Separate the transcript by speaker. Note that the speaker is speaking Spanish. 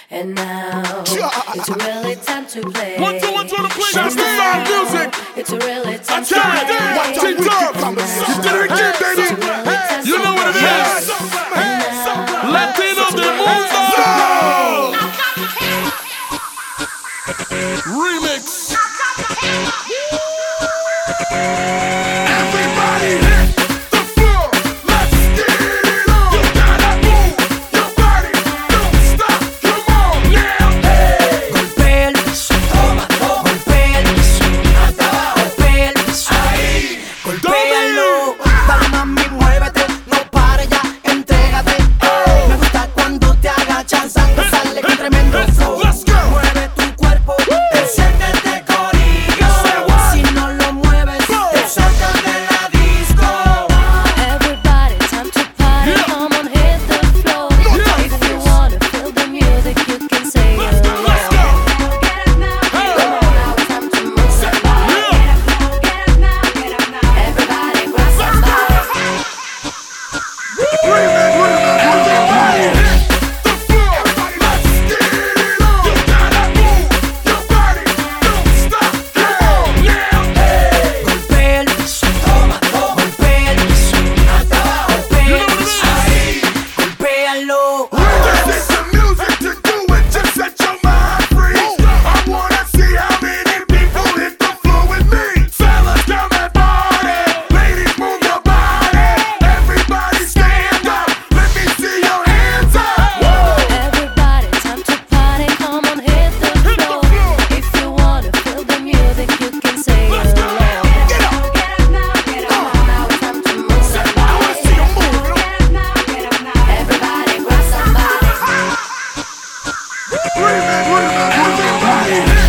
Speaker 1: And now it's really time to play.
Speaker 2: One, two, the play. That's the sound music.
Speaker 1: It's really time to
Speaker 2: play.
Speaker 1: play.
Speaker 2: You did it again, baby. You know what it is. Latino del Mundo. Remix. Everybody hit the floor. Let's get it on. You gotta move your body. Don't stop. Come on now. Hey.
Speaker 3: Golpea el piso, toma, toma. Golpea el piso, hasta abajo. Golpea el piso, ahí. Golpéalo. Dale mami, muévete. No pares ya, entrégate. Me gusta cuando te agachas, sale con tremendo flow. Mueve tu cuerpo, enciéndete corillo. Si no lo mueves, te sacan de la disco.
Speaker 1: Everybody, time to party. Come on, hit the floor. If you wanna feel the music, you can say it. Get up now, come on now, it's time to move somebody. Get up now, everybody grab somebody.
Speaker 2: Everybody hit the floor. Let's get it on. You gotta move your body. Don't stop. Come on now. Hey.
Speaker 3: Golpea el piso, toma, toma. Golpea el piso, hasta abajo. Golpea el piso, ahí. Golpéalo.
Speaker 2: This is the music to do it. Just set your mind free. I wanna see how many people hit the floor with me. Fellas, come and party. Ladies, move your body. Everybody stand up. Let me see your hands up.
Speaker 1: Everybody, time to party. Come on, hit the floor. If you wanna feel the music, you can say it.
Speaker 2: Get up.
Speaker 1: Get up now, it's time to move somebody.
Speaker 2: I wanna see 'em move.
Speaker 1: Get up now, everybody grab somebody.
Speaker 2: Everybody hit